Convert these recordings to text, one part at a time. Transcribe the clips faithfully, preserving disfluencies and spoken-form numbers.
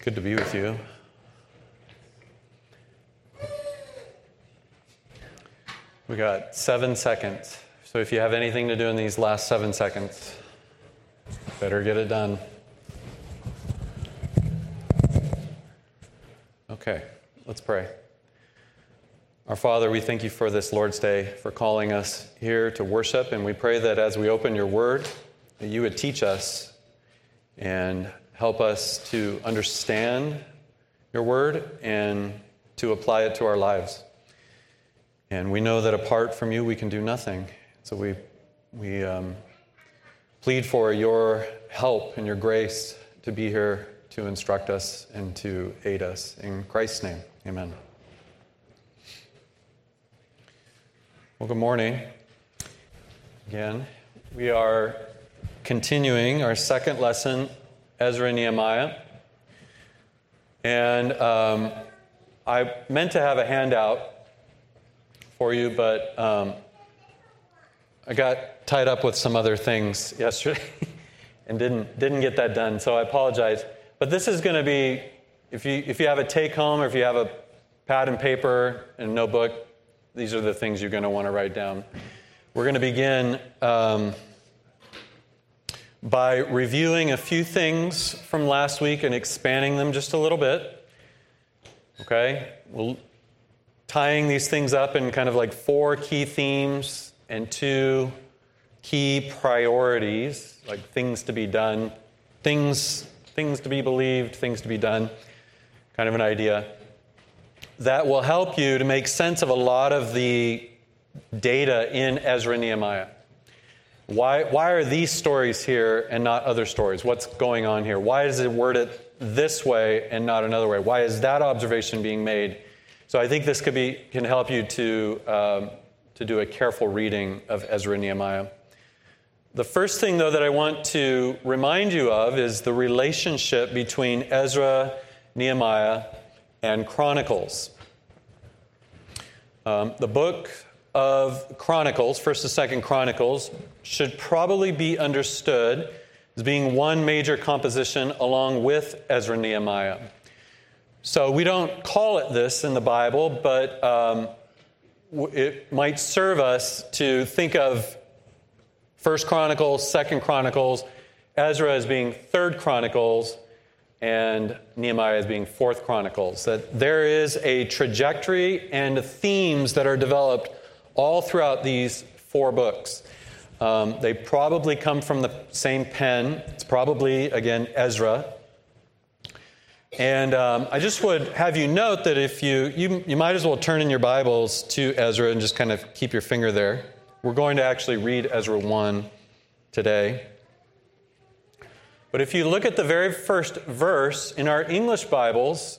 Good to be with you. We got seven seconds. So if you have anything to do in these last seven seconds, better get it done. Okay, let's pray. Our Father, we thank you for this Lord's Day, for calling us here to worship, and we pray that as we open your word, that you would teach us and help us to understand your word and to apply it to our lives. And we know that apart from you, we can do nothing. So we we um, plead for your help and your grace to be here to instruct us and to aid us. In Christ's name, amen. Well, good morning. Again, we are continuing our second lesson, Ezra and Nehemiah. And um, I meant to have a handout for you, but um, I got tied up with some other things yesterday and didn't didn't get that done, so I apologize. But this is going to be, if you if you have a take-home or if you have a pad and paper and a notebook, these are the things you're going to want to write down. We're going to begin um, by reviewing a few things from last week and expanding them just a little bit. Okay? We'll tying these things up in kind of like four key themes and two key priorities, like things to be done, things things to be believed, things to be done, kind of an idea. That will help you to make sense of a lot of the data in Ezra and Nehemiah. Why, why are these stories here and not other stories? What's going on here? Why is it worded this way and not another way? Why is that observation being made? So I think this could be can help you to um, to do a careful reading of Ezra and Nehemiah. The first thing, though, that I want to remind you of is the relationship between Ezra, Nehemiah, and Chronicles. Um, the book of Chronicles, First and Second Chronicles, should probably be understood as being one major composition along with Ezra and Nehemiah. So we don't call it this in the Bible, but um, it might serve us to think of First Chronicles, Second Chronicles, Ezra as being Third Chronicles, and Nehemiah as being Fourth Chronicles. That there is a trajectory and themes that are developed all throughout these four books. Um, they probably come from the same pen. It's probably, again, Ezra. And um, I just would have you note that if you, you, you might as well turn in your Bibles to Ezra and just kind of keep your finger there. We're going to actually read Ezra one today. But if you look at the very first verse in our English Bibles,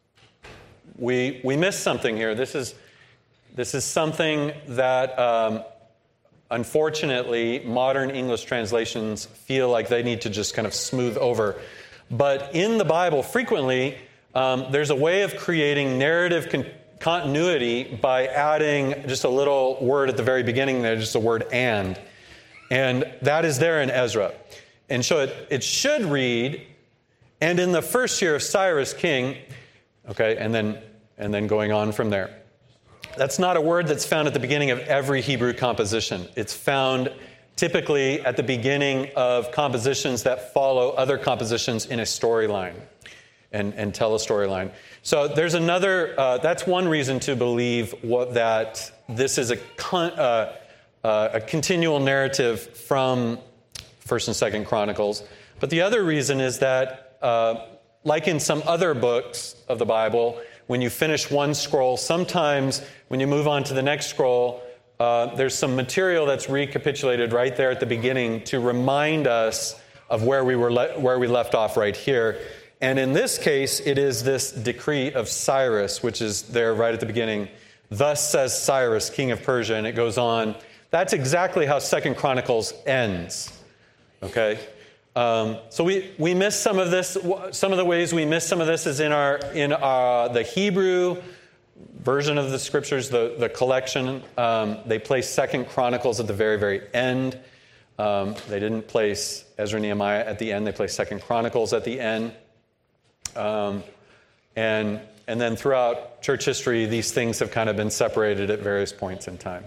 we we miss something here. This is this is something that um, unfortunately modern English translations feel like they need to just kind of smooth over. But in the Bible, frequently um, there's a way of creating narrative con- continuity by adding just a little word at the very beginning there, just the word "and," and that is there in Ezra. And so it, it should read, and in the first year of Cyrus king, okay, and then and then going on from there. That's not a word that's found at the beginning of every Hebrew composition. It's found typically at the beginning of compositions that follow other compositions in a storyline and, and tell a storyline. So there's another, uh, that's one reason to believe what, that this is a, con, uh, uh, a continual narrative from First and Second Chronicles. But the other reason is that, uh, like in some other books of the Bible, when you finish one scroll, sometimes when you move on to the next scroll, uh, there's some material that's recapitulated right there at the beginning to remind us of where we were le- where we left off right here. And in this case, it is this decree of Cyrus, which is there right at the beginning. Thus says Cyrus, king of Persia, and it goes on. That's exactly how Second Chronicles ends. Okay, um, so we, we miss some of this. Some of the ways we miss some of this is in our in our, the Hebrew version of the scriptures, the the collection. Um, they place Second Chronicles at the very very end. Um, they didn't place Ezra and Nehemiah at the end. They placed Second Chronicles at the end. Um, and, and then throughout church history, these things have kind of been separated at various points in time.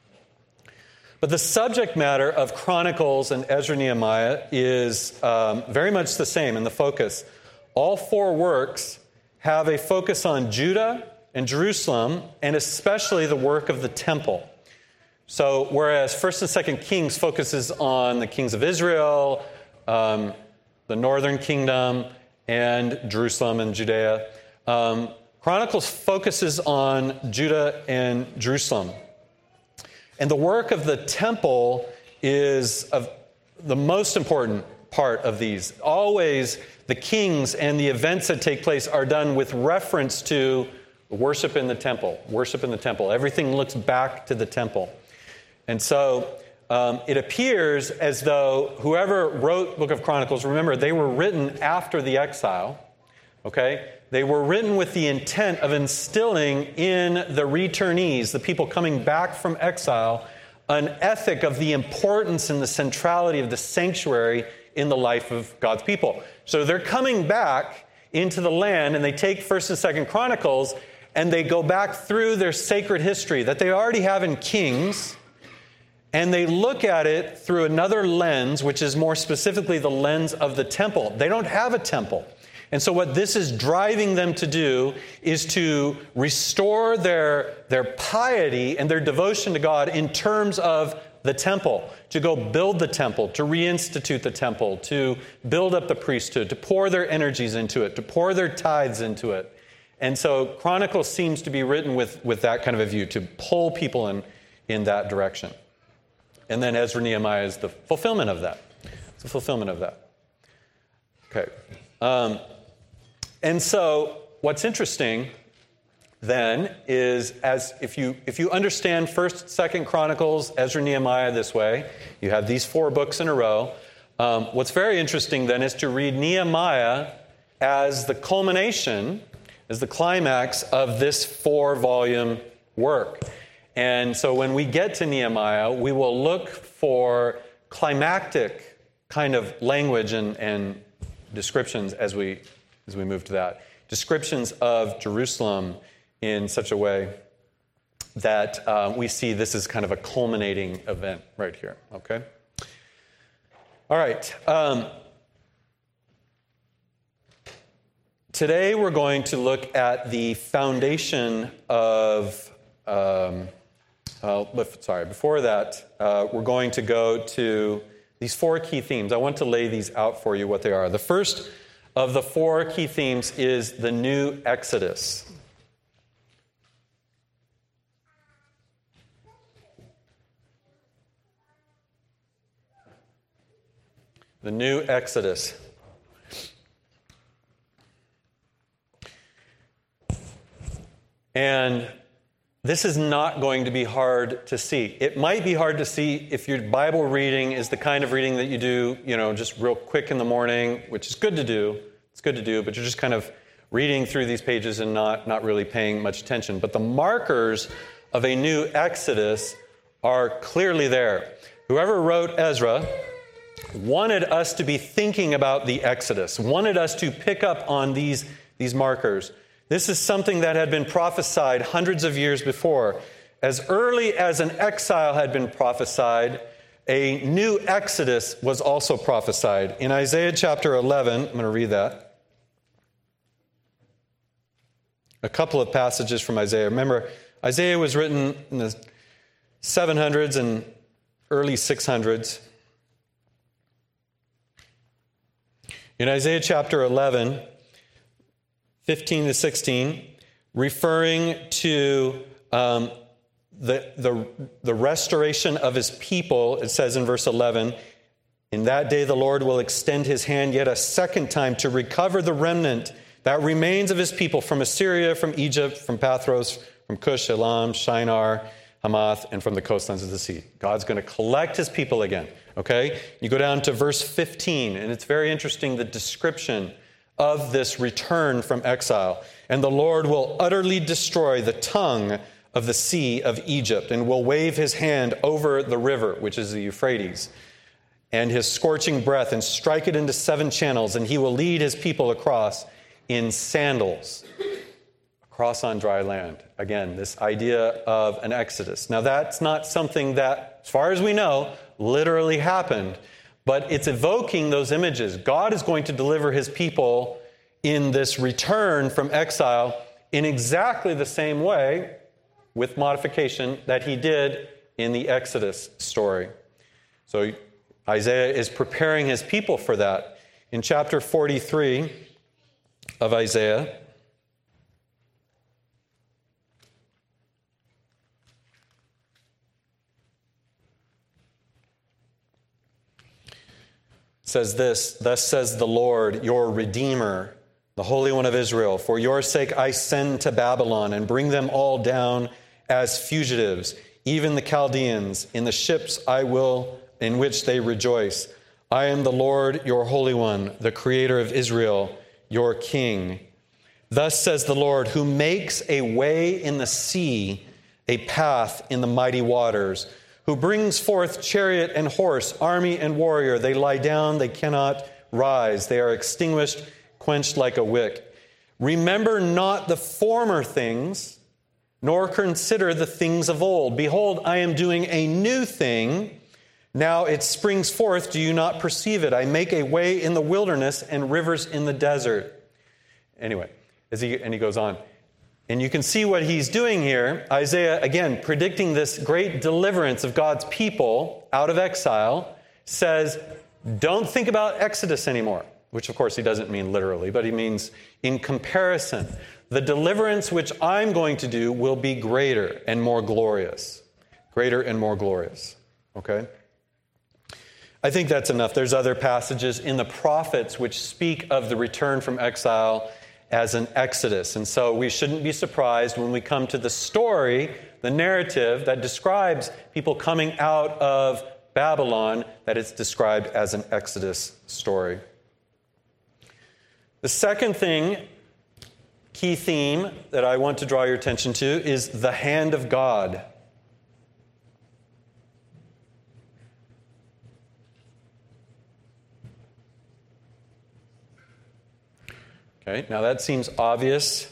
But the subject matter of Chronicles and Ezra Nehemiah is um, very much the same in the focus. All four works have a focus on Judah and Jerusalem, and especially the work of the temple. So whereas First and Second Kings focuses on the kings of Israel, um, the northern kingdom, and Jerusalem and Judea, um, Chronicles focuses on Judah and Jerusalem. And the work of the temple is of the most important part of these. Always the kings and the events that take place are done with reference to worship in the temple. Worship in the temple. Everything looks back to the temple. And so um, it appears as though whoever wrote Book of Chronicles, remember, they were written after the exile. Okay? They were written with the intent of instilling in the returnees, the people coming back from exile, an ethic of the importance and the centrality of the sanctuary in the life of God's people. So they're coming back into the land, and they take First and Second Chronicles, and they go back through their sacred history that they already have in Kings, and they look at it through another lens, which is more specifically the lens of the temple. They don't have a temple. And so what this is driving them to do is to restore their, their piety and their devotion to God in terms of the temple, to go build the temple, to reinstitute the temple, to build up the priesthood, to pour their energies into it, to pour their tithes into it. And so Chronicles seems to be written with, with that kind of a view, to pull people in, in that direction. And then Ezra Nehemiah is the fulfillment of that. It's the fulfillment of that. Okay. Um, and so what's interesting then is as if you if you understand First, Second Chronicles, Ezra, Nehemiah this way, you have these four books in a row. Um, what's very interesting then is to read Nehemiah as the culmination, as the climax of this four-volume work. And so when we get to Nehemiah, we will look for climactic kind of language and, and descriptions as we as we move to that. Descriptions of Jerusalem in such a way that uh, we see this is kind of a culminating event right here, okay? All right. Um, today we're going to look at the foundation of, um, uh, sorry, before that, uh, we're going to go to these four key themes. I want to lay these out for you, what they are. The first of the four key themes is the new Exodus. The new Exodus. And this is not going to be hard to see. It might be hard to see if your Bible reading is the kind of reading that you do, you know, just real quick in the morning, which is good to do. It's good to do, but you're just kind of reading through these pages and not, not really paying much attention. But the markers of a new Exodus are clearly there. Whoever wrote Ezra wanted us to be thinking about the Exodus, wanted us to pick up on these, these markers. This is something that had been prophesied hundreds of years before. As early as an exile had been prophesied, a new Exodus was also prophesied. In Isaiah chapter eleven, I'm going to read that. A couple of passages from Isaiah. Remember, Isaiah was written in the seven hundreds and early six hundreds. In Isaiah chapter eleven, fifteen to sixteen, referring to um, the, the, the restoration of his people, it says in verse eleven, "In that day the Lord will extend his hand yet a second time to recover the remnant that remains of his people from Assyria, from Egypt, from Pathros, from Cush, Elam, Shinar, Hamath, and from the coastlands of the sea." God's going to collect his people again. Okay? You go down to verse fifteen, and it's very interesting, the description of this return from exile. "And the Lord will utterly destroy the tongue of the sea of Egypt, and will wave his hand over the river," which is the Euphrates, "and his scorching breath, and strike it into seven channels, and he will lead his people across. in sandals across on dry land. Again, this idea of an exodus. Now, that's not something that, as far as we know, literally happened, but it's evoking those images. God is going to deliver his people in this return from exile in exactly the same way, with modification, that he did in the Exodus story. So Isaiah is preparing his people for that. In chapter forty-three of Isaiah, says this, "Thus says the Lord, your Redeemer, the Holy One of Israel, for your sake I send to Babylon and bring them all down as fugitives, even the Chaldeans, in the ships I will, in which they rejoice. I am the Lord, your Holy One, the Creator of Israel, your King. Thus says the Lord, who makes a way in the sea, a path in the mighty waters, who brings forth chariot and horse, army and warrior. They lie down, they cannot rise. They are extinguished, quenched like a wick. Remember not the former things, nor consider the things of old. Behold, I am doing a new thing. Now it springs forth. Do you not perceive it? I make a way in the wilderness and rivers in the desert." Anyway, as he, and he goes on. And you can see what he's doing here. Isaiah, again, predicting this great deliverance of God's people out of exile, says, don't think about Exodus anymore. Which, of course, he doesn't mean literally, but he means in comparison. The deliverance which I'm going to do will be greater and more glorious. Greater and more glorious. Okay? I think that's enough. There's other passages in the prophets which speak of the return from exile as an exodus. And so we shouldn't be surprised when we come to the story, the narrative that describes people coming out of Babylon, that it's described as an exodus story. The second thing, key theme that I want to draw your attention to is the hand of God. Okay, now that seems obvious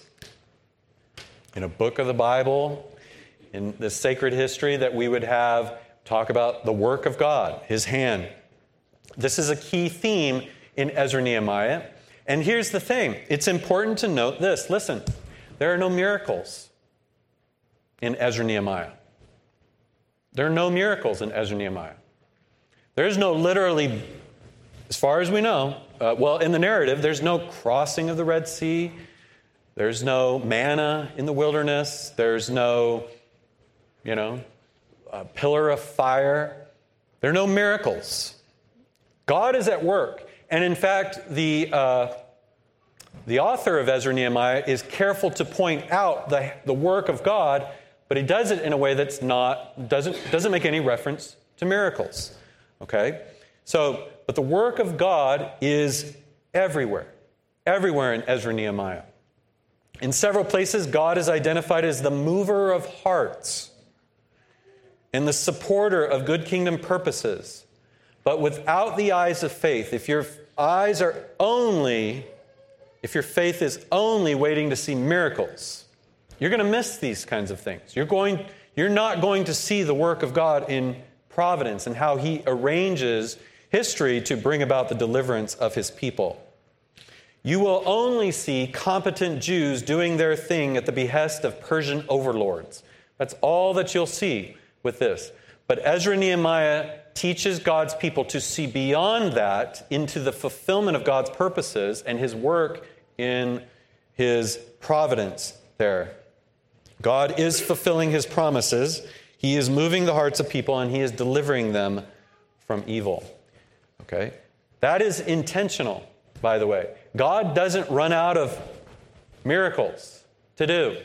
in a book of the Bible, in the sacred history, that we would have talk about the work of God, his hand. This is a key theme in Ezra Nehemiah. And here's the thing. It's important to note this. Listen, there are no miracles in Ezra Nehemiah. There are no miracles in Ezra Nehemiah. There's no literally, as far as we know, uh, well, in the narrative, there's no crossing of the Red Sea. There's no manna in the wilderness. There's no, you know, a pillar of fire. There are no miracles. God is at work. And in fact, the uh, the author of Ezra Nehemiah is careful to point out the, the work of God, but he does it in a way that's not, doesn't, doesn't make any reference to miracles. Okay? So, but the work of God is everywhere. Everywhere in Ezra Nehemiah. In several places, God is identified as the mover of hearts and the supporter of good kingdom purposes. But without the eyes of faith, if your eyes are only, if your faith is only waiting to see miracles, you're going to miss these kinds of things. You're going, you're not going to see the work of God in providence and how he arranges history to bring about the deliverance of his people. You will only see competent Jews doing their thing at the behest of Persian overlords. That's all that you'll see with this. But Ezra Nehemiah teaches God's people to see beyond that into the fulfillment of God's purposes and his work in his providence there. God is fulfilling his promises. He is moving the hearts of people and he is delivering them from evil. Okay? That is intentional, by the way. God doesn't run out of miracles to do.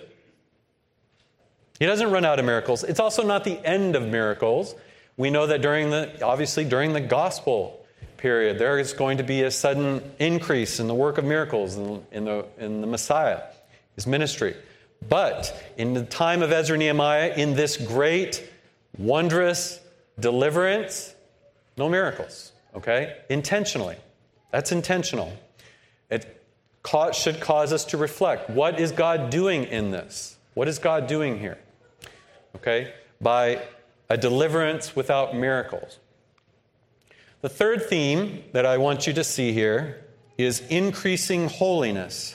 He doesn't run out of miracles. It's also not the end of miracles. We know that during the, obviously during the gospel period, there is going to be a sudden increase in the work of miracles in, in, the, in the Messiah, his ministry. But in the time of Ezra Nehemiah, in this great, wondrous deliverance, no miracles, okay? Intentionally. That's intentional. It, ca- should cause us to reflect. What is God doing in this? What is God doing here? Okay? By a deliverance without miracles. The third theme that I want you to see here is increasing holiness.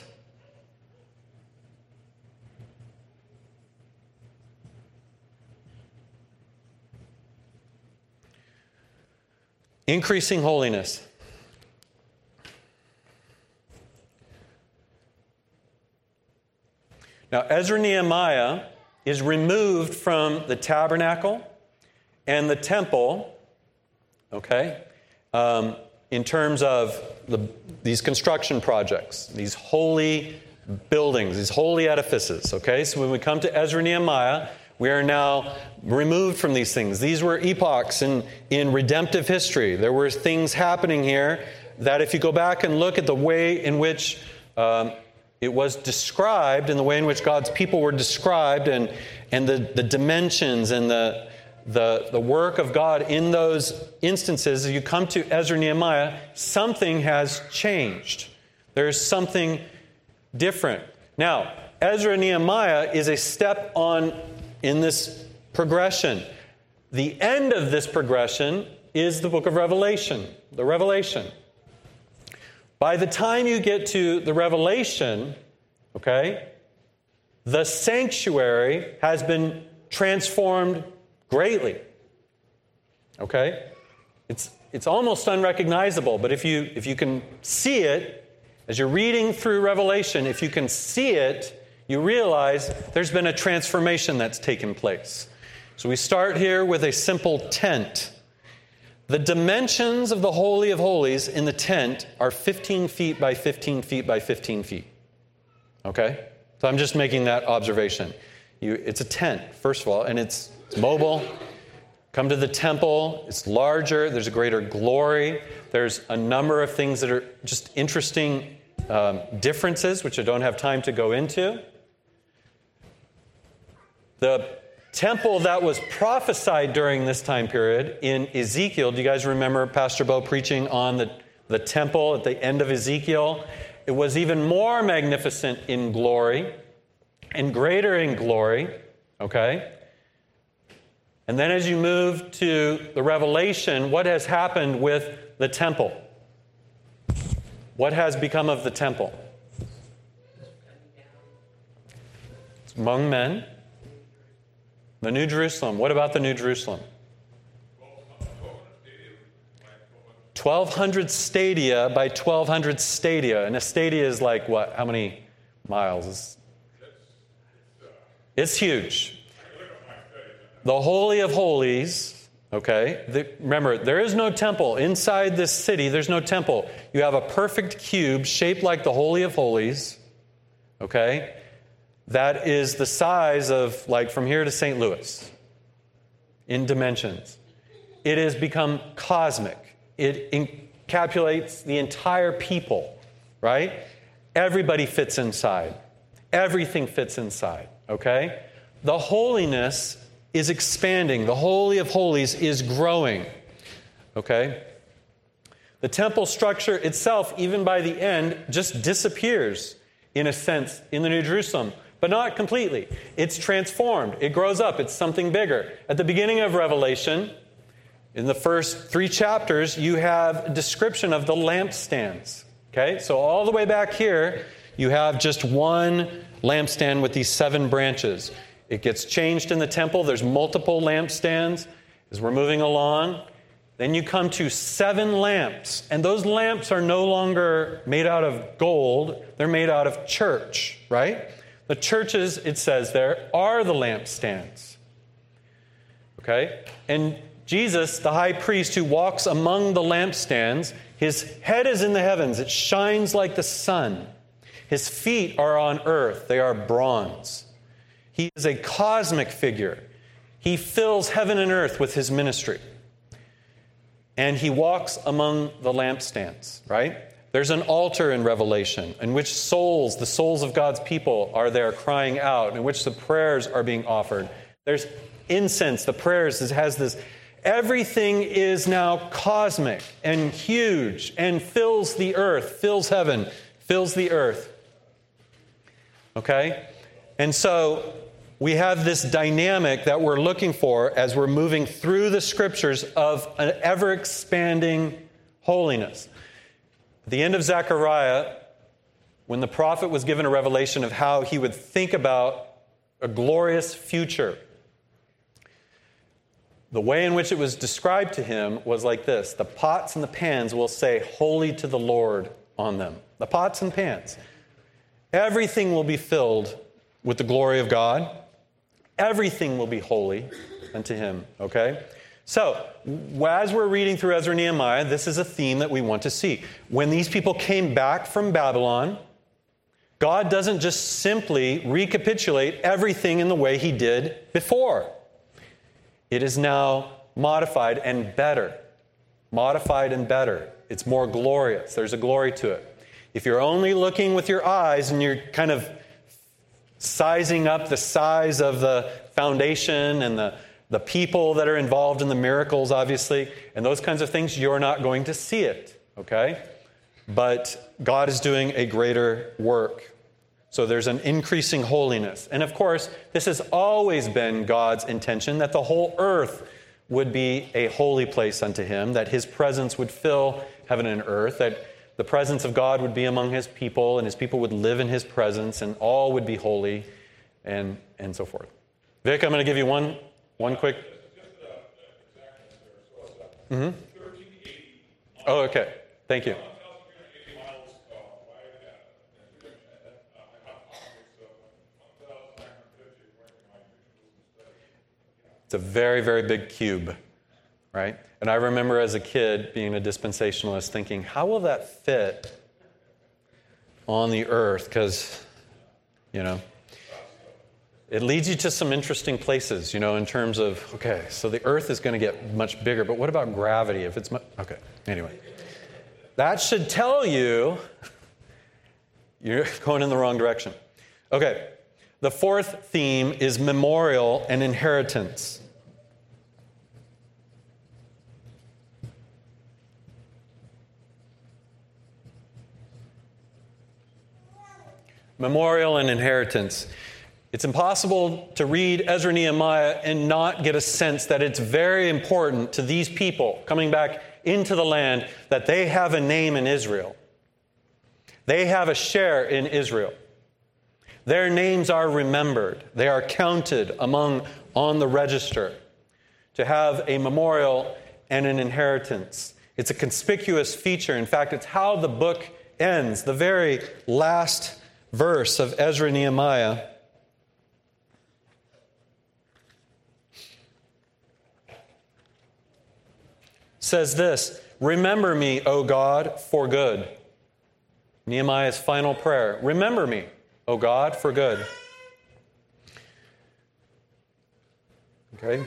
Increasing holiness. Now, Ezra Nehemiah is removed from the tabernacle and the temple, okay, um, in terms of the, these construction projects, these holy buildings, these holy edifices, okay? So when we come to Ezra Nehemiah, we are now removed from these things. These were epochs in, in redemptive history. There were things happening here that if you go back and look at the way in which um, it was described, and the way in which God's people were described, and, and the, the dimensions and the, the, the work of God in those instances, as you come to Ezra Nehemiah, something has changed. There's something different. Now, Ezra Nehemiah is a step on in this progression. The end of this progression is the book of Revelation, the Revelation. By the time you get to the Revelation, okay, the sanctuary has been transformed greatly. Okay? It's it's almost unrecognizable, but if you if you can see it, as you're reading through Revelation, if you can see it, you realize there's been a transformation that's taken place. So we start here with a simple tent. The dimensions of the Holy of Holies in the tent are fifteen feet by fifteen feet by fifteen feet. Okay? So I'm just making that observation. You, it's a tent, first of all, and it's, it's mobile. Come to the temple, it's larger, there's a greater glory. There's a number of things that are just interesting um, differences, which I don't have time to go into. The temple that was prophesied during this time period in Ezekiel, do you guys remember Pastor Bo preaching on the, the temple at the end of Ezekiel? It was even more magnificent in glory and greater in glory, okay? And then as you move to the Revelation, what has happened with the temple? What has become of the temple? It's among men. The New Jerusalem. What about the New Jerusalem? twelve hundred stadia by twelve hundred stadia. And a stadia is like what? How many miles? It's huge. The Holy of Holies, okay? The, remember, there is no temple. Inside this city, there's no temple. You have a perfect cube shaped like the Holy of Holies, okay? That is the size of, like, from here to Saint Louis in dimensions. It has become cosmic. It encapsulates the entire people, right? Everybody fits inside. Everything fits inside, okay? The holiness is expanding. The Holy of Holies is growing, okay? The temple structure itself, even by the end, just disappears, in a sense, in the New Jerusalem. But not completely. It's transformed. It grows up. It's something bigger. At the beginning of Revelation, in the first three chapters, you have a description of the lampstands. Okay? So all the way back here, you have just one lampstand with these seven branches. It gets changed in the temple. There's multiple lampstands as we're moving along. Then you come to seven lamps. And those lamps are no longer made out of gold. They're made out of church, right? The churches, it says there, are the lampstands. Okay? And Jesus, the high priest who walks among the lampstands, his head is in the heavens. It shines like the sun. His feet are on earth. They are bronze. He is a cosmic figure. He fills heaven and earth with his ministry. And he walks among the lampstands, right? There's an altar in Revelation in which souls, the souls of God's people, are there crying out, in which the prayers are being offered. There's incense, the prayers, it has this. Everything is now cosmic and huge and fills the earth, fills heaven, fills the earth. Okay? And so we have this dynamic that we're looking for as we're moving through the scriptures of an ever-expanding holiness. At the end of Zechariah, when the prophet was given a revelation of how he would think about a glorious future, the way in which it was described to him was like this: the pots and the pans will say, "Holy to the Lord," on them. The pots and pans. Everything will be filled with the glory of God. Everything will be holy unto him. Okay? So, as we're reading through Ezra and Nehemiah, this is a theme that we want to see. When these people came back from Babylon, God doesn't just simply recapitulate everything in the way he did before. It is now modified and better. Modified and better. It's more glorious. There's a glory to it. If you're only looking with your eyes and you're kind of sizing up the size of the foundation and the, the people that are involved in the miracles, obviously, and those kinds of things, you're not going to see it, okay? But God is doing a greater work. So there's an increasing holiness. And of course, this has always been God's intention, that the whole earth would be a holy place unto him, that his presence would fill heaven and earth, that the presence of God would be among his people, and his people would live in his presence, and all would be holy, and, and so forth. Vic, I'm going to give you one, one quick... Mm-hmm. Oh, okay. Thank you. It's a very, very big cube, right? And I remember as a kid being a dispensationalist thinking, how will that fit on the earth? Because, you know, it leads you to some interesting places, you know, in terms of, okay, so the earth is going to get much bigger, but what about gravity? If it's, mu- okay, anyway. That should tell you you're going in the wrong direction. Okay. The fourth theme is memorial and inheritance. Memorial and inheritance. It's impossible to read Ezra and Nehemiah and not get a sense that it's very important to these people coming back into the land that they have a name in Israel. They have a share in Israel. Their names are remembered. They are counted among on the register to have a memorial and an inheritance. It's a conspicuous feature. In fact, it's how the book ends. The very last verse of Ezra and Nehemiah says this: "Remember me, O God, for good." Nehemiah's final prayer. Remember me, O God, for good. Okay?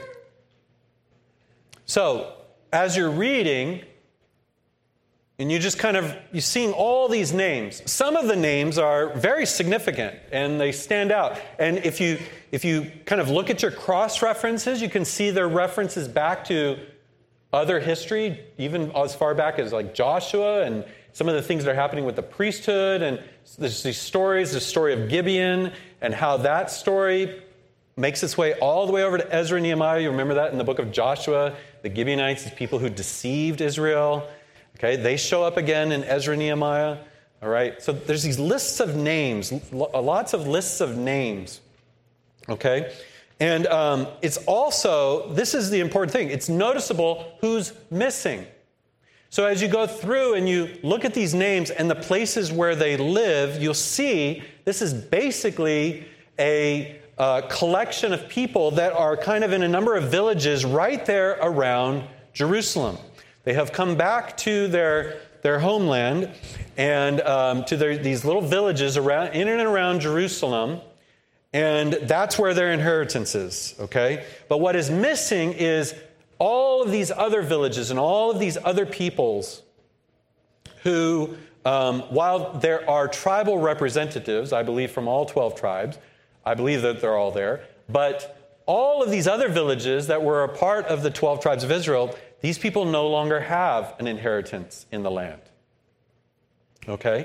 So, as you're reading, and you just kind of, you're seeing all these names. Some of the names are very significant, and they stand out. And if you if you kind of look at your cross-references, you can see their references back to other history, even as far back as like Joshua and some of the things that are happening with the priesthood, and there's these stories, the story of Gibeon, and how that story makes its way all the way over to Ezra and Nehemiah. You remember that in the book of Joshua, the Gibeonites, these people who deceived Israel. Okay, they show up again in Ezra and Nehemiah. All right, so there's these lists of names, lots of lists of names. Okay, and um, it's also, this is the important thing, it's noticeable who's missing. So as you go through and you look at these names and the places where they live, you'll see this is basically a uh, collection of people that are kind of in a number of villages right there around Jerusalem. They have come back to their, their homeland and um, to their, these little villages around, in and around Jerusalem, and that's where their inheritance is, okay? But what is missing is all of these other villages and all of these other peoples who, um, while there are tribal representatives, I believe from all twelve tribes, I believe that they're all there, but all of these other villages that were a part of the twelve tribes of Israel, these people no longer have an inheritance in the land. Okay?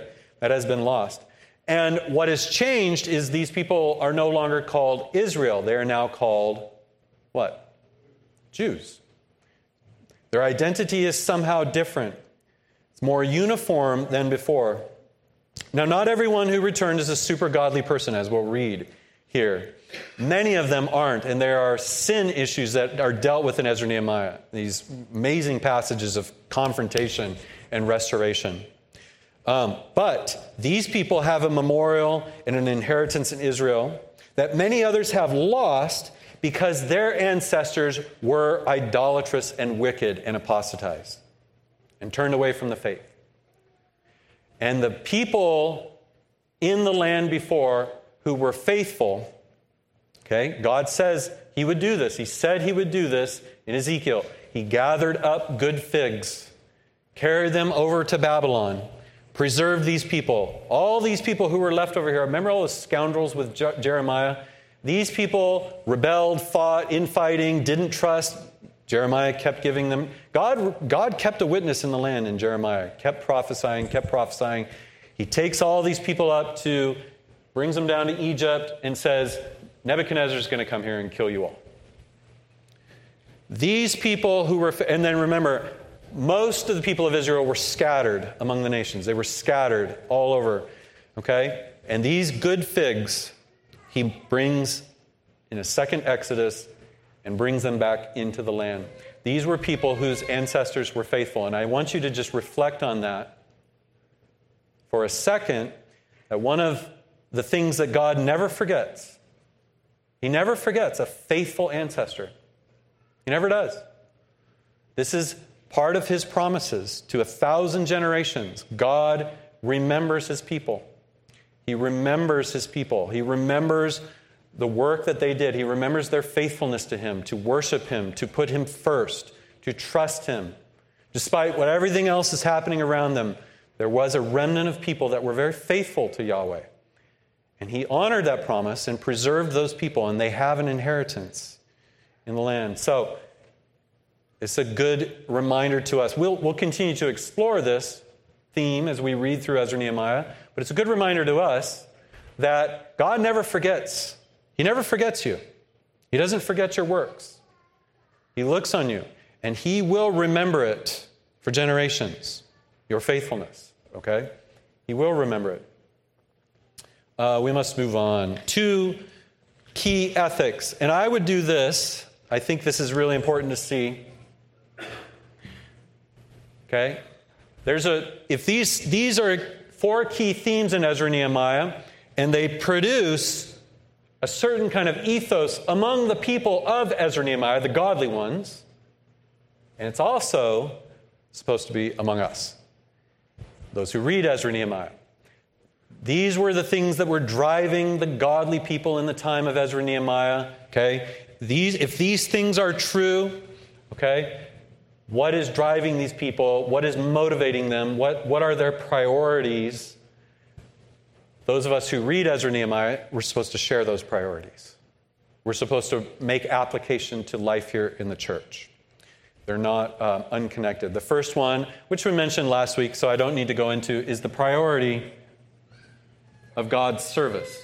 That has been lost. And what has changed is these people are no longer called Israel. They are now called what? Jews. Their identity is somehow different. It's more uniform than before. Now, not everyone who returned is a super godly person, as we'll read here. Many of them aren't, and there are sin issues that are dealt with in Ezra and Nehemiah. These amazing passages of confrontation and restoration. Um, but these people have a memorial and an inheritance in Israel that many others have lost because their ancestors were idolatrous and wicked and apostatized and turned away from the faith. And the people in the land before who were faithful, okay, God says he would do this. He said he would do this in Ezekiel. He gathered up good figs, carried them over to Babylon, preserved these people. All these people who were left over here, remember all the scoundrels with Je- Jeremiah? These people rebelled, fought, infighting, didn't trust. Jeremiah kept giving them. God, God kept a witness in the land in Jeremiah, kept prophesying, kept prophesying. He takes all these people up to, brings them down to Egypt and says, Nebuchadnezzar is going to come here and kill you all. These people who were, and then remember, most of the people of Israel were scattered among the nations. They were scattered all over, okay? And these good figs, he brings in a second Exodus and brings them back into the land. These were people whose ancestors were faithful. And I want you to just reflect on that for a second, that one of the things that God never forgets, he never forgets a faithful ancestor. He never does. This is part of his promises to a thousand generations. God remembers his people. He remembers his people. He remembers the work that they did. He remembers their faithfulness to him, to worship him, to put him first, to trust him. Despite what everything else is happening around them, there was a remnant of people that were very faithful to Yahweh. And he honored that promise and preserved those people, and they have an inheritance in the land. So it's a good reminder to us. We'll, we'll continue to explore this theme as we read through Ezra and Nehemiah, but it's a good reminder to us that God never forgets. He never forgets you. He doesn't forget your works. He looks on you, and he will remember it for generations, your faithfulness, okay? He will remember it. Uh, we must move on. Two key ethics. And I would do this. I think this is really important to see. Okay? There's a, if these, these are four key themes in Ezra and Nehemiah, and they produce a certain kind of ethos among the people of Ezra and Nehemiah, the godly ones, and it's also supposed to be among us, those who read Ezra and Nehemiah. These were the things that were driving the godly people in the time of Ezra and Nehemiah. Okay? These, if these things are true, okay, what is driving these people? What is motivating them? What, what are their priorities? Those of us who read Ezra and Nehemiah, we're supposed to share those priorities. We're supposed to make application to life here in the church. They're not uh, unconnected. The first one, which we mentioned last week, so I don't need to go into, is the priority of God's service.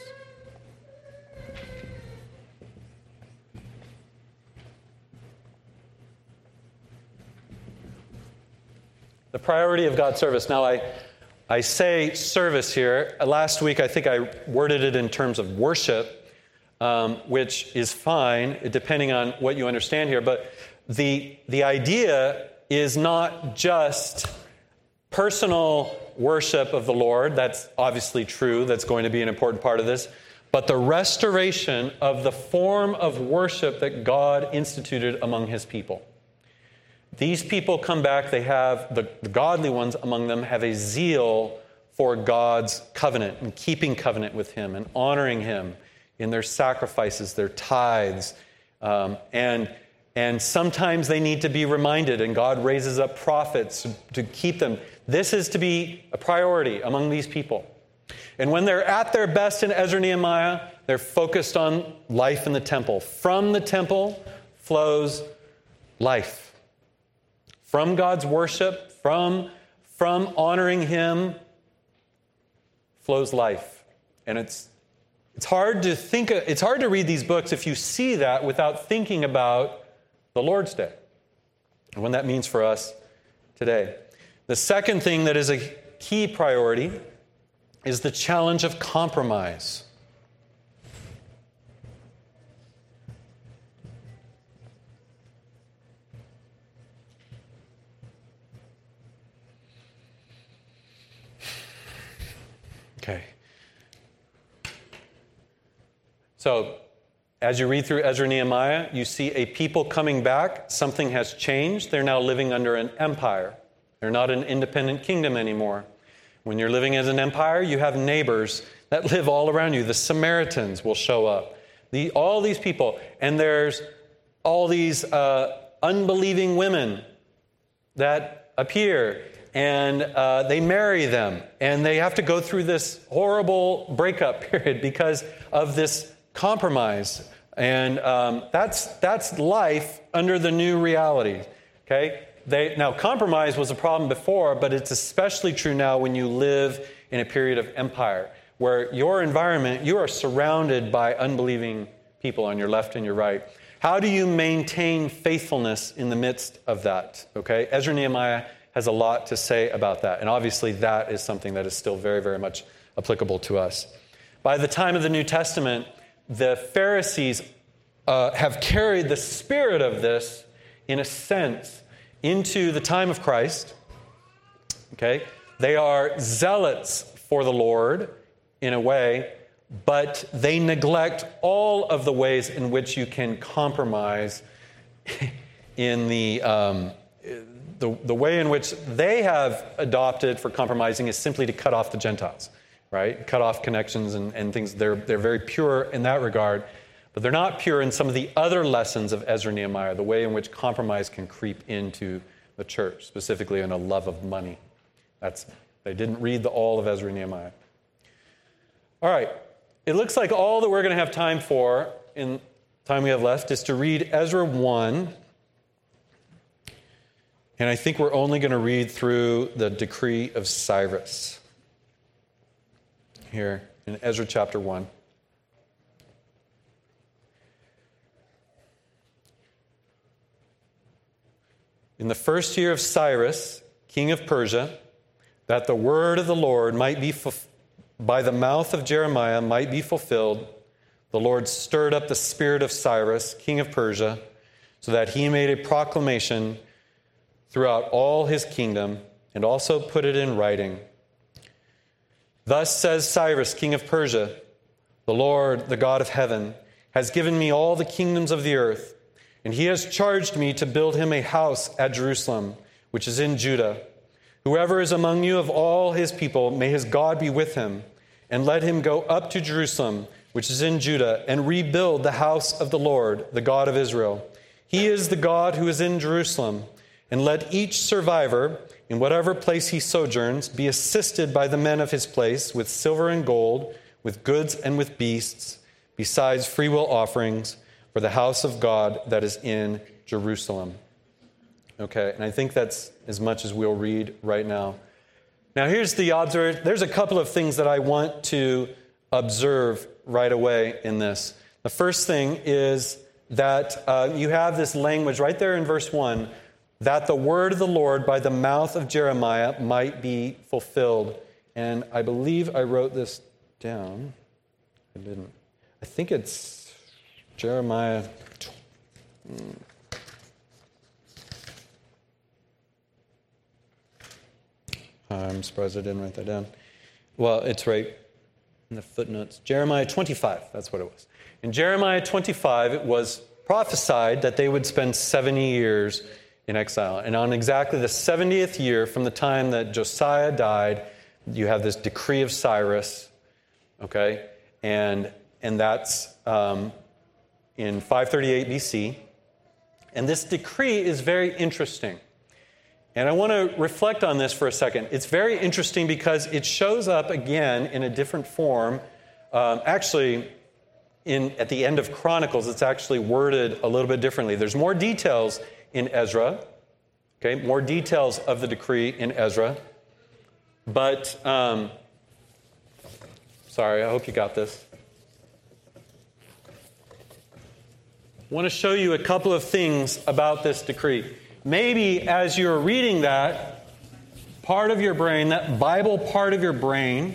The priority of God's service. Now, I, I say service here. Last week, I think I worded it in terms of worship, um, which is fine, depending on what you understand here. But the, the idea is not just personal worship of the Lord. That's obviously true. That's going to be an important part of this. But the restoration of the form of worship that God instituted among his people. These people come back, they have, the, the godly ones among them have a zeal for God's covenant and keeping covenant with him and honoring him in their sacrifices, their tithes. Um, and, and sometimes they need to be reminded, and God raises up prophets to keep them. This is to be a priority among these people. And when they're at their best in Ezra and Nehemiah, they're focused on life in the temple. From the temple flows life. From God's worship, from, from honoring him, flows life. And it's it's hard to think it's hard to read these books if you see that without thinking about the Lord's Day and what that means for us today. The second thing that is a key priority is the challenge of compromise. Okay. So, as you read through Ezra and Nehemiah, you see a people coming back. Something has changed. They're now living under an empire. They're not an independent kingdom anymore. When you're living as an empire, you have neighbors that live all around you. The Samaritans will show up. The, all these people. And there's all these uh, unbelieving women that appear. And uh, they marry them. And they have to go through this horrible breakup period because of this compromise. And um, that's that's life under the new reality. Okay? They, now, compromise was a problem before, but it's especially true now when you live in a period of empire, where your environment, you are surrounded by unbelieving people on your left and your right. How do you maintain faithfulness in the midst of that? Okay? Ezra and Nehemiah has a lot to say about that. And obviously that is something that is still very, very much applicable to us. By the time of the New Testament, the Pharisees uh, have carried the spirit of this, in a sense, into the time of Christ. Okay? They are zealots for the Lord, in a way, but they neglect all of the ways in which you can compromise in the... Um, The, the way in which they have adopted for compromising is simply to cut off the Gentiles, right? Cut off connections and, and things. They're, they're very pure in that regard, but they're not pure in some of the other lessons of Ezra and Nehemiah, the way in which compromise can creep into the church, specifically in a love of money. That's They didn't read the, all of Ezra and Nehemiah. All right. It looks like all that we're going to have time for in time we have left is to read Ezra one. And I think we're only going to read through the decree of Cyrus here in Ezra chapter one. In the first year of Cyrus, king of Persia, that the word of the Lord might be fulfilled, by the mouth of Jeremiah might be fulfilled, the Lord stirred up the spirit of Cyrus, king of Persia, so that he made a proclamation throughout all his kingdom, and also put it in writing. Thus says Cyrus, king of Persia, the Lord, the God of heaven, has given me all the kingdoms of the earth, and he has charged me to build him a house at Jerusalem, which is in Judah. Whoever is among you of all his people, may his God be with him, and let him go up to Jerusalem, which is in Judah, and rebuild the house of the Lord, the God of Israel. He is the God who is in Jerusalem. And let each survivor, in whatever place he sojourns, be assisted by the men of his place with silver and gold, with goods and with beasts, besides freewill offerings for the house of God that is in Jerusalem. Okay, and I think that's as much as we'll read right now. Now here's the observation. There's a couple of things that I want to observe right away in this. The first thing is that uh, you have this language right there in verse one, that the word of the Lord by the mouth of Jeremiah might be fulfilled. And I believe I wrote this down. I didn't. I think it's Jeremiah. I'm surprised I didn't write that down. Well, it's right in the footnotes. Jeremiah twenty-five, that's what it was. In Jeremiah twenty-five, it was prophesied that they would spend seventy years in exile. And on exactly the seventieth year from the time that Josiah died, you have this decree of Cyrus, okay? And and that's um, in five thirty-eight B C. And this decree is very interesting. And I want to reflect on this for a second. It's very interesting because it shows up again in a different form. Um, actually, in at the end of Chronicles, it's actually worded a little bit differently. There's more details in Ezra, okay, more details of the decree in Ezra, but um, Sorry, I hope you got this. I want to show you a couple of things about this decree. Maybe as you're reading that, part of your brain, that Bible part of your brain,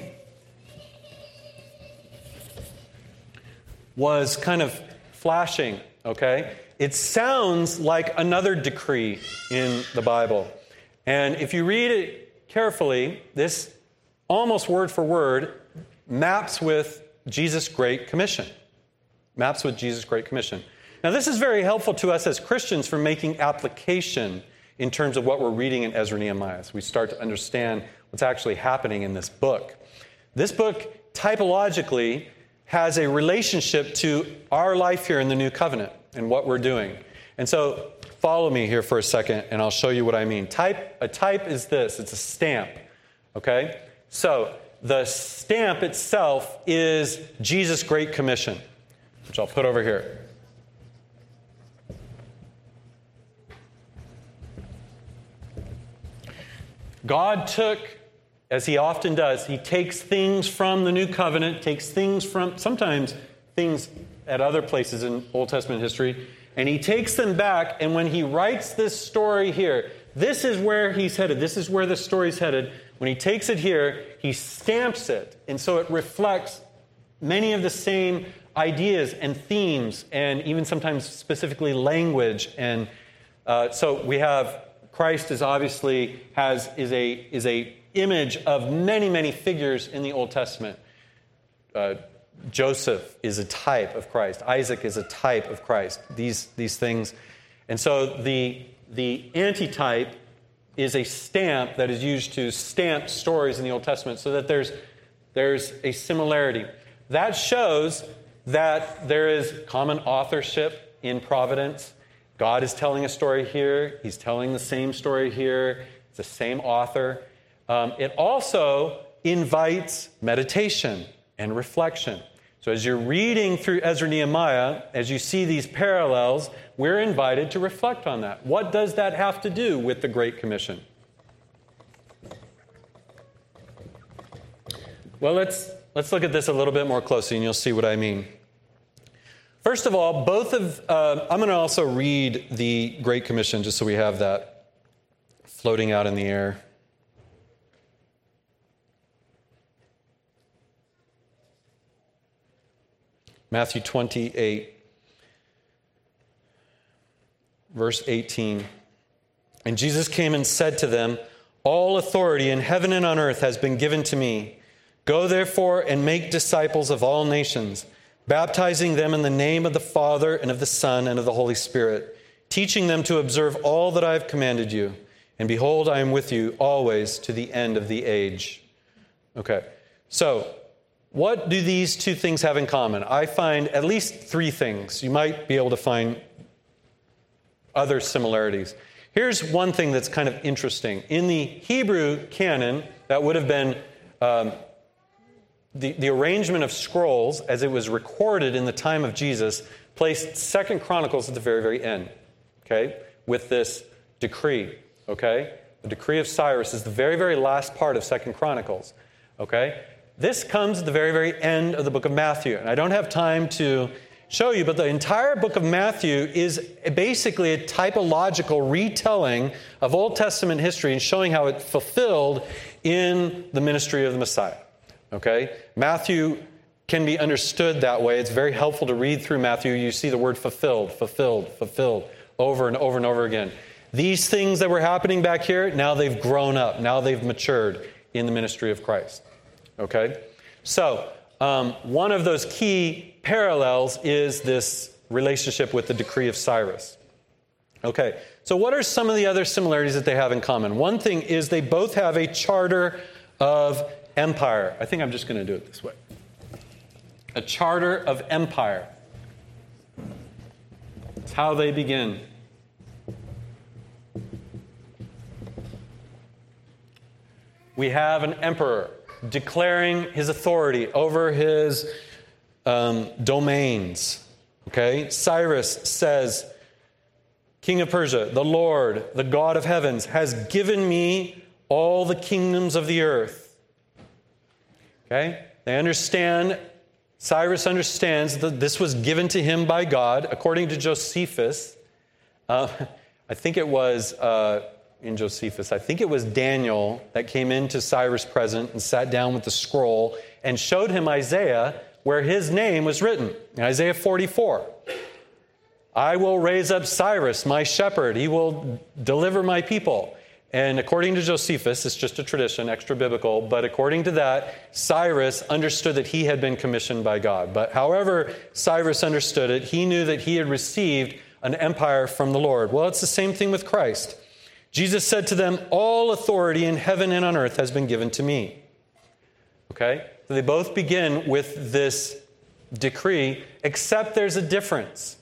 was kind of flashing, okay? It sounds like another decree in the Bible. And if you read it carefully, this almost word for word maps with Jesus' Great Commission. Maps with Jesus' Great Commission. Now, this is very helpful to us as Christians for making application in terms of what we're reading in Ezra and Nehemiah, as we start to understand what's actually happening in this book. This book, typologically, has a relationship to our life here in the New Covenant and what we're doing. And so, follow me here for a second, and I'll show you what I mean. Type, a type is this. It's a stamp, okay? So, the stamp itself is Jesus' Great Commission, which I'll put over here. God took, as he often does, he takes things from the New Covenant, takes things from, sometimes things at other places in Old Testament history, and he takes them back, and when he writes this story here, this is where he's headed, this is where the story's headed. When he takes it here, he stamps it, and so it reflects many of the same ideas and themes, and even sometimes specifically language. And uh, so we have Christ is obviously has is a is a image of many many figures in the Old Testament. Uh, Joseph is a type of Christ. Isaac is a type of Christ. These these things, and so the the antitype is a stamp that is used to stamp stories in the Old Testament, so that there's there's a similarity. That shows that there is common authorship in providence. God is telling a story here. He's telling the same story here. It's the same author. Um, it also invites meditation and reflection. So as you're reading through Ezra and Nehemiah, as you see these parallels, we're invited to reflect on that. What does that have to do with the Great Commission? Well, let's let's look at this a little bit more closely, and you'll see what I mean. First of all, both of, uh, I'm going to also read the Great Commission just so we have that floating out in the air. Matthew twenty-eight, verse eighteen. And Jesus came and said to them, "All authority in heaven and on earth has been given to me. Go therefore and make disciples of all nations, baptizing them in the name of the Father and of the Son and of the Holy Spirit, teaching them to observe all that I have commanded you. And behold, I am with you always to the end of the age." Okay, so what do these two things have in common? I find at least three things. You might be able to find other similarities. Here's one thing that's kind of interesting. In the Hebrew canon, that would have been um, The, the arrangement of scrolls as it was recorded in the time of Jesus placed Second Chronicles at the very, very end, okay, with this decree, okay? The decree of Cyrus is the very, very last part of Second Chronicles, okay? This comes at the very, very end of the book of Matthew, and I don't have time to show you, but the entire book of Matthew is basically a typological retelling of Old Testament history and showing how it fulfilled in the ministry of the Messiah. Okay? Matthew can be understood that way. It's very helpful to read through Matthew. You see the word fulfilled, fulfilled, fulfilled over and over and over again. These things that were happening back here, now they've grown up. Now they've matured in the ministry of Christ. Okay? So, um, one of those key parallels is this relationship with the decree of Cyrus. Okay, so what are some of the other similarities that they have in common? One thing is they both have a charter of empire. I think I'm just going to do it this way. A charter of empire. It's how they begin. We have an emperor declaring his authority over his um, domains. Okay? Cyrus says, King of Persia, the Lord, the God of heavens, has given me all the kingdoms of the earth. Okay? They understand, Cyrus understands that this was given to him by God, according to Josephus. Uh, I think it was, uh, in Josephus, I think it was Daniel that came into Cyrus' presence and sat down with the scroll and showed him Isaiah, where his name was written. In Isaiah forty-four. I will raise up Cyrus, my shepherd. He will deliver my people. And according to Josephus, it's just a tradition, extra biblical, but according to that, Cyrus understood that he had been commissioned by God. But however Cyrus understood it, he knew that he had received an empire from the Lord. Well, it's the same thing with Christ. Jesus said to them, all authority in heaven and on earth has been given to me. Okay? So they both begin with this decree, except there's a difference.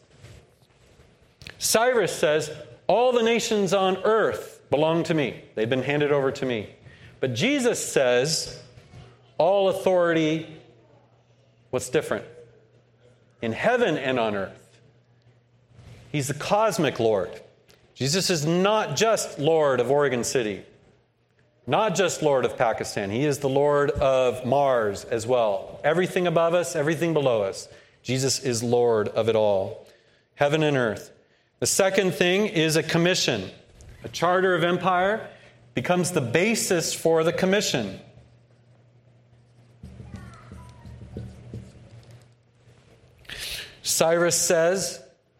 Cyrus says, all the nations on earth belong to me. They've been handed over to me. But Jesus says, all authority, what's different? In heaven and on earth. He's the cosmic Lord. Jesus is not just Lord of Oregon City, not just Lord of Pakistan. He is the Lord of Mars as well. Everything above us, everything below us. Jesus is Lord of it all. Heaven and earth. The second thing is a commission. A charter of empire becomes the basis for the commission. Cyrus says,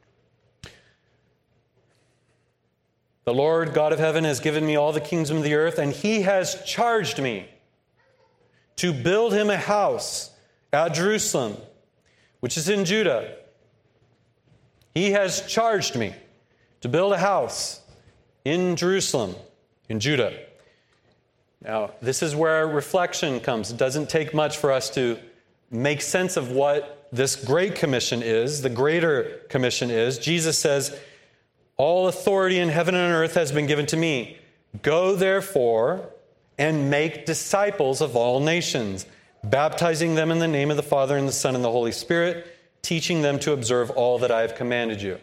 the Lord God of heaven has given me all the kingdoms of the earth, and he has charged me to build him a house at Jerusalem, which is in Judah. He has charged me to build a house in Jerusalem, in Judah. Now, this is where reflection comes. It doesn't take much for us to make sense of what this great commission is, the greater commission is. Jesus says, all authority in heaven and on earth has been given to me. Go, therefore, and make disciples of all nations, baptizing them in the name of the Father and the Son and the Holy Spirit, teaching them to observe all that I have commanded you.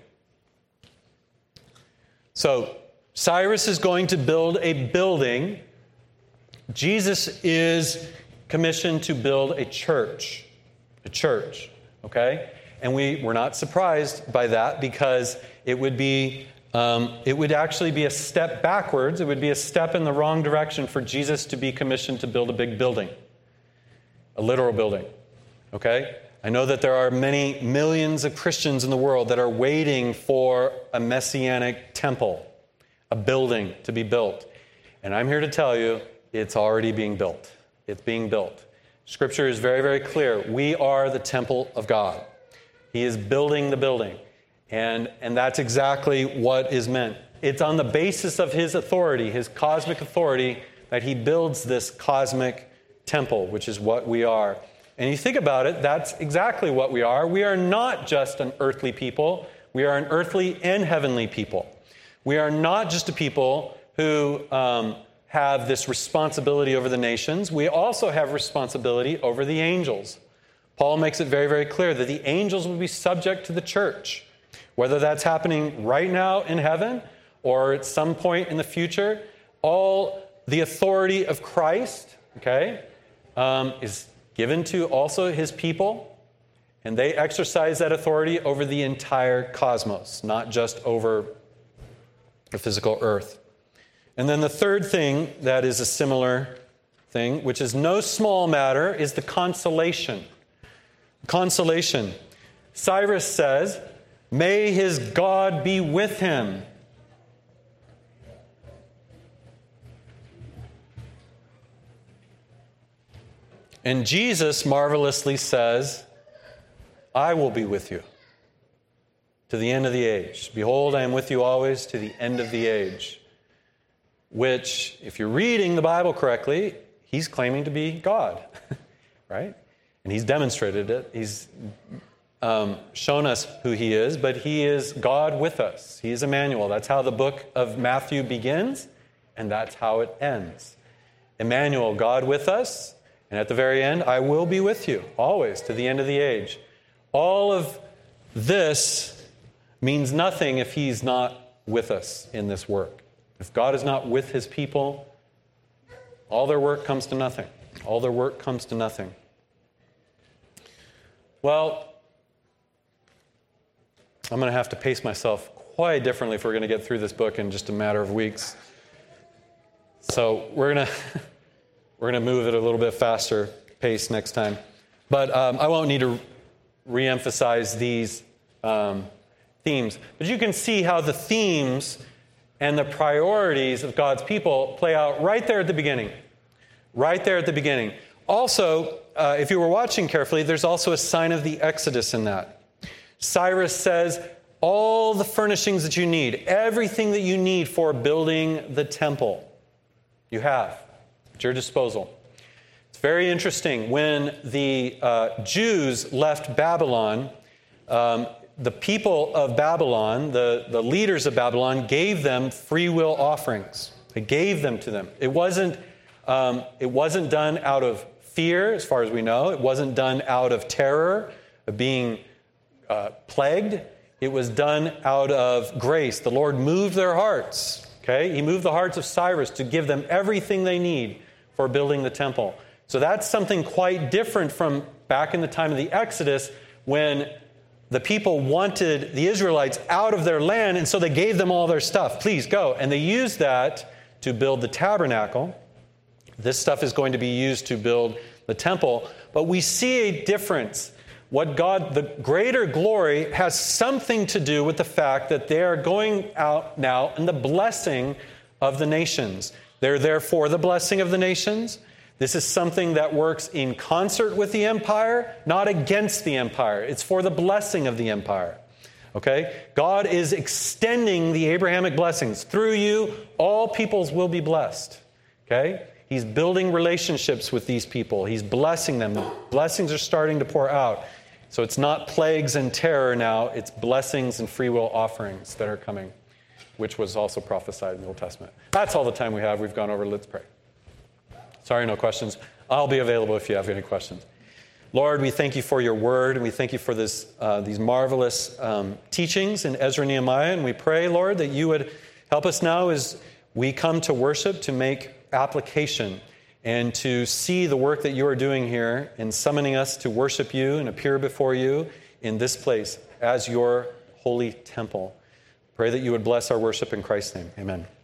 So, Cyrus is going to build a building. Jesus is commissioned to build a church. A church, okay? And we were not surprised by that because it would be, um, it would actually be a step backwards. It would be a step in the wrong direction for Jesus to be commissioned to build a big building, a literal building, okay? I know that there are many millions of Christians in the world that are waiting for a messianic temple, a building to be built. And I'm here to tell you, it's already being built. It's being built. Scripture is very, very clear. We are the temple of God. He is building the building. And, and that's exactly what is meant. It's on the basis of his authority, his cosmic authority, that he builds this cosmic temple, which is what we are. And you think about it, that's exactly what we are. We are not just an earthly people. We are an earthly and heavenly people. We are not just a people who um, have this responsibility over the nations. We also have responsibility over the angels. Paul makes it very, very clear that the angels will be subject to the church. Whether that's happening right now in heaven or at some point in the future, all the authority of Christ, okay, um, is given to also his people, and they exercise that authority over the entire cosmos, not just over the physical earth. And then the third thing that is a similar thing, which is no small matter, is the consolation. Consolation. Cyrus says, may his God be with him. And Jesus marvelously says, I will be with you to the end of the age. Behold, I am with you always to the end of the age. Which, if you're reading the Bible correctly, he's claiming to be God, right? And he's demonstrated it. He's um, shown us who he is, but he is God with us. He is Emmanuel. That's how the book of Matthew begins, and that's how it ends. Emmanuel, God with us. And at the very end, I will be with you, always, to the end of the age. All of this means nothing if he's not with us in this work. If God is not with his people, all their work comes to nothing. All their work comes to nothing. Well, I'm going to have to pace myself quite differently if we're going to get through this book in just a matter of weeks. So we're going to we're going to move it a little bit faster pace next time. But um, I won't need to re-emphasize these um, themes. But you can see how the themes and the priorities of God's people play out right there at the beginning. Right there at the beginning. Also, uh, if you were watching carefully, there's also a sign of the Exodus in that. Cyrus says, all the furnishings that you need, everything that you need for building the temple, you have at your disposal. It's very interesting. When the uh, Jews left Babylon, um, the people of Babylon, the, the leaders of Babylon, gave them free will offerings. They gave them to them. It wasn't, um, it wasn't done out of fear, as far as we know. It wasn't done out of terror, of being uh, plagued. It was done out of grace. The Lord moved their hearts. Okay? He moved the hearts of Cyrus to give them everything they need for building the temple. So that's something quite different from back in the time of the Exodus, when the people wanted the Israelites out of their land, and so they gave them all their stuff. Please go. And they used that to build the tabernacle. This stuff is going to be used to build the temple. But we see a difference. What God, the greater glory, has something to do with the fact that they are going out now in the blessing of the nations. They're there for the blessing of the nations. This is something that works in concert with the empire, not against the empire. It's for the blessing of the empire. Okay? God is extending the Abrahamic blessings. Through you, all peoples will be blessed. Okay? He's building relationships with these people. He's blessing them. The blessings are starting to pour out. So it's not plagues and terror now. It's blessings and free will offerings that are coming, which was also prophesied in the Old Testament. That's all the time we have. We've gone over. Let's pray. Sorry, no questions. I'll be available if you have any questions. Lord, we thank you for your word, and we thank you for this, uh, these marvelous um, teachings in Ezra and Nehemiah. And we pray, Lord, that you would help us now as we come to worship to make application and to see the work that you are doing here in summoning us to worship you and appear before you in this place as your holy temple. Pray that you would bless our worship in Christ's name. Amen.